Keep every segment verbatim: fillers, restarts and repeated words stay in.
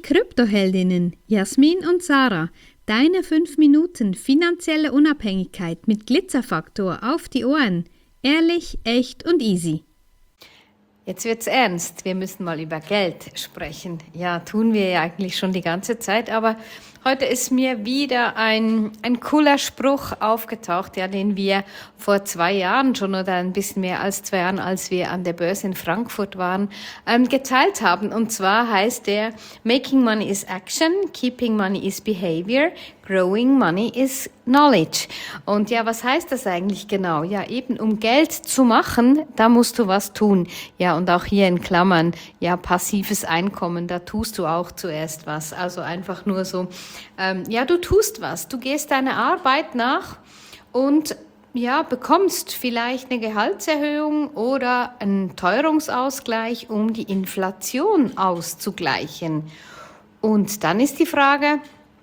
Kryptoheldinnen Jasmin und Sarah. Deine fünf Minuten finanzielle Unabhängigkeit mit Glitzerfaktor auf die Ohren. Ehrlich, echt und easy. Jetzt wird's ernst. Wir müssen mal über Geld sprechen. Ja, tun wir ja eigentlich schon die ganze Zeit, aber heute ist mir wieder ein, ein cooler Spruch aufgetaucht, ja, den wir vor zwei Jahren schon oder ein bisschen mehr als zwei Jahren, als wir an der Börse in Frankfurt waren, ähm, geteilt haben. Und zwar heißt der, Making money is action, keeping money is behavior, growing money is knowledge. Und ja, was heißt das eigentlich genau? Ja, eben um Geld zu machen, da musst du was tun. Ja, und auch hier in Klammern, ja, passives Einkommen, da tust du auch zuerst was. Also einfach nur so, ähm, ja, du tust was. Du gehst deiner Arbeit nach und ja, bekommst vielleicht eine Gehaltserhöhung oder einen Teuerungsausgleich, um die Inflation auszugleichen. Und dann ist die Frage,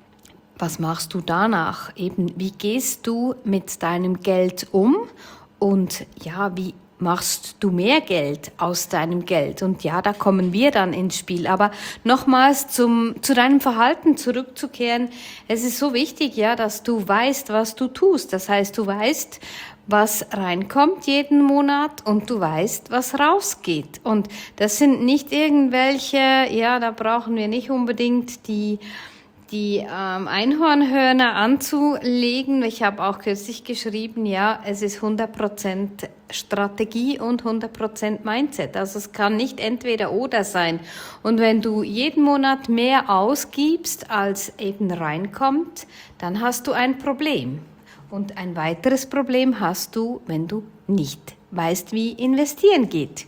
was machst du danach? Eben, wie gehst du mit deinem Geld um? Und ja, wie machst du mehr Geld aus deinem Geld? Und ja, da kommen wir dann ins Spiel. Aber nochmals zum, zu deinem Verhalten zurückzukehren. Es ist so wichtig, ja, dass du weißt, was du tust. Das heißt, du weißt, was reinkommt jeden Monat und du weißt, was rausgeht. Und das sind nicht irgendwelche, ja, da brauchen wir nicht unbedingt die die ähm, Einhornhörner anzulegen. Ich habe auch kürzlich geschrieben, ja, es ist hundert Prozent Strategie und hundert Prozent Mindset. Also es kann nicht entweder oder sein. Und wenn du jeden Monat mehr ausgibst, als eben reinkommt, dann hast du ein Problem. Und ein weiteres Problem hast du, wenn du nicht weißt, wie investieren geht.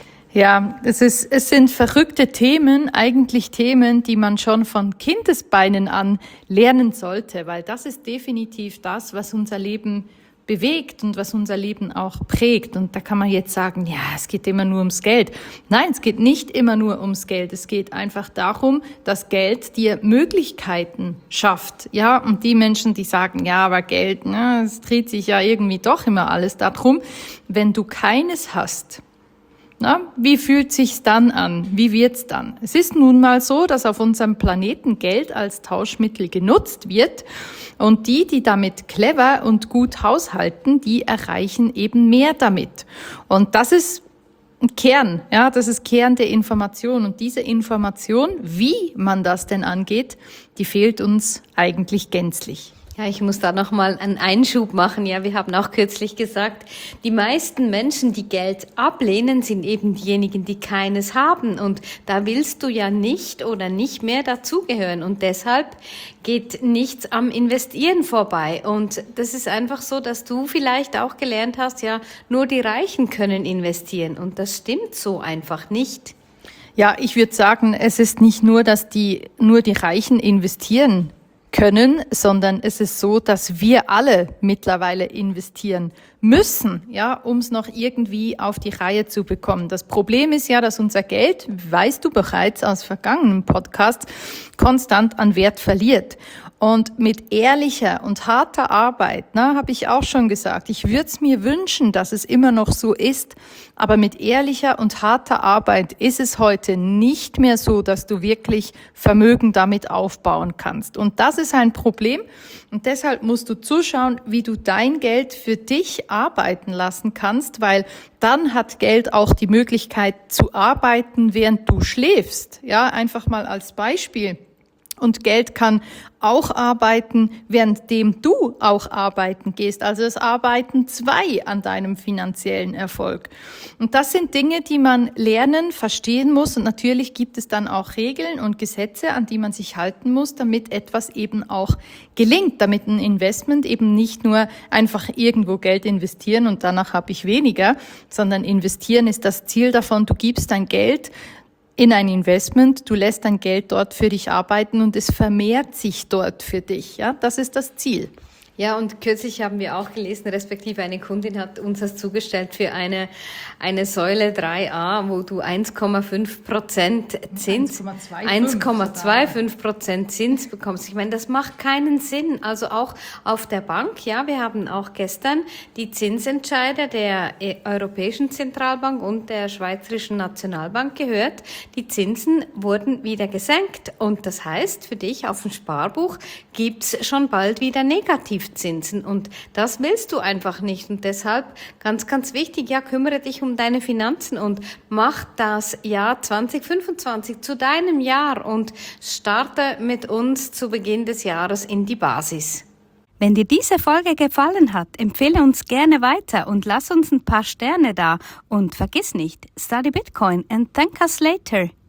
Ja, es ist, es sind verrückte Themen, eigentlich Themen, die man schon von Kindesbeinen an lernen sollte, weil das ist definitiv das, was unser Leben bewegt und was unser Leben auch prägt. Und da kann man jetzt sagen, ja, es geht immer nur ums Geld. Nein, es geht nicht immer nur ums Geld. Es geht einfach darum, dass Geld dir Möglichkeiten schafft. Ja, und die Menschen, die sagen, ja, aber Geld, ne, es dreht sich ja irgendwie doch immer alles darum. Wenn du keines hast, na, wie fühlt sich's dann an? Wie wird's dann? Es ist nun mal so, dass auf unserem Planeten Geld als Tauschmittel genutzt wird und die, die damit clever und gut haushalten, die erreichen eben mehr damit. Und das ist ein Kern, ja, das ist Kern der Information. Und diese Information, wie man das denn angeht, die fehlt uns eigentlich gänzlich. Ja, ich muss da nochmal einen Einschub machen. Ja, wir haben auch kürzlich gesagt, die meisten Menschen, die Geld ablehnen, sind eben diejenigen, die keines haben. Und da willst du ja nicht oder nicht mehr dazugehören. Und deshalb geht nichts am Investieren vorbei. Und das ist einfach so, dass du vielleicht auch gelernt hast, ja, nur die Reichen können investieren. Und das stimmt so einfach nicht. Ja, ich würde sagen, es ist nicht nur, dass die, nur die Reichen investieren können, sondern es ist so, dass wir alle mittlerweile investieren müssen, ja, um es noch irgendwie auf die Reihe zu bekommen. Das Problem ist ja, dass unser Geld, weißt du bereits aus vergangenen Podcasts, konstant an Wert verliert. Und mit ehrlicher und harter Arbeit, ne, habe ich auch schon gesagt, ich würde es mir wünschen, dass es immer noch so ist, aber mit ehrlicher und harter Arbeit ist es heute nicht mehr so, dass du wirklich Vermögen damit aufbauen kannst. Und das ist ein Problem und deshalb musst du zuschauen, wie du dein Geld für dich arbeiten lassen kannst, weil dann hat Geld auch die Möglichkeit zu arbeiten, während du schläfst. Ja, einfach mal als Beispiel. Und Geld kann auch arbeiten, währenddem du auch arbeiten gehst. Also es arbeiten zwei an deinem finanziellen Erfolg. Und das sind Dinge, die man lernen, verstehen muss. Und natürlich gibt es dann auch Regeln und Gesetze, an die man sich halten muss, damit etwas eben auch gelingt, damit ein Investment eben nicht nur einfach irgendwo Geld investieren und danach habe ich weniger, sondern investieren ist das Ziel davon, du gibst dein Geld in ein Investment, du lässt dein Geld dort für dich arbeiten und es vermehrt sich dort für dich. Ja, das ist das Ziel. Ja, und kürzlich haben wir auch gelesen, respektive eine Kundin hat uns das zugestellt für eine, eine Säule drei a, wo du eins Komma fünf Prozent Zins, eins Komma fünfundzwanzig Prozent Zins bekommst. Ich meine, das macht keinen Sinn. Also auch auf der Bank, ja, wir haben auch gestern die Zinsentscheider der Europäischen Zentralbank und der Schweizerischen Nationalbank gehört. Die Zinsen wurden wieder gesenkt und das heißt für dich auf dem Sparbuch gibt's schon bald wieder Negativzinsen und das willst du einfach nicht und deshalb ganz, ganz wichtig, ja, kümmere dich um deine Finanzen und mach das Jahr zwanzig fünfundzwanzig zu deinem Jahr und starte mit uns zu Beginn des Jahres in die Basis. Wenn dir diese Folge gefallen hat, empfehle uns gerne weiter und lass uns ein paar Sterne da. Und vergiss nicht, study Bitcoin and thank us later.